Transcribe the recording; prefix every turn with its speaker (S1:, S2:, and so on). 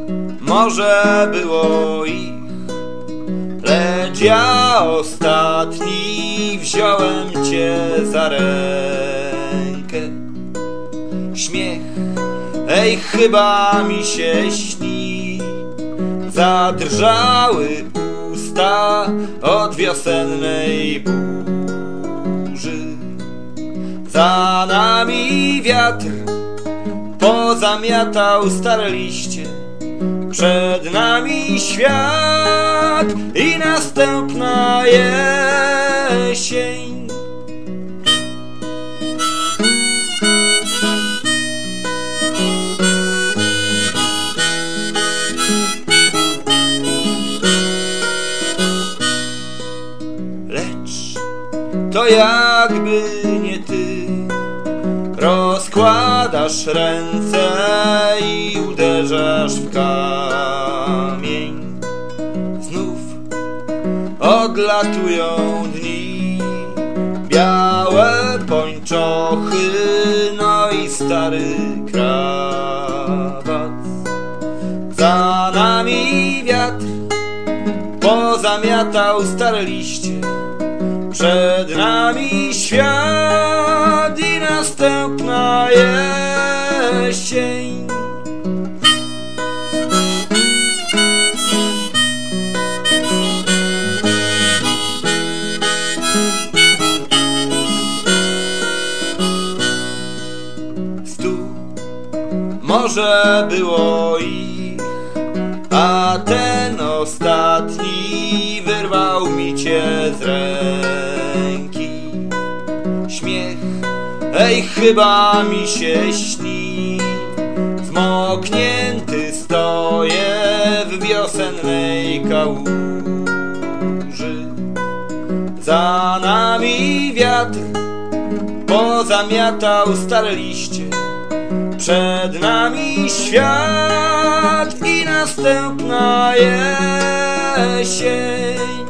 S1: może było ich, lecz ja ostatni wziąłem cię za rękę. Śmiech, ej, chyba mi się śni, zadrżały usta od wiosennej burzy. Za nami wiatr pozamiatał stare liście, przed nami świat i następna jesień. Lecz to jakby nie ty rozkładasz ręce i uderzasz w kamień. Znów odlatują dni, białe pończochy, no i stary krawat. Za nami wiatr pozamiatał stare liście, przed nami świat i następna jesień. Może było ich, a ten ostatni wyrwał mi cię z ręki. Śmiech, ej, chyba mi się śni, zmoknięty stoję w wiosennej kałuży. Za nami wiatr pozamiatał stare liście, przed nami świat i następna jesień.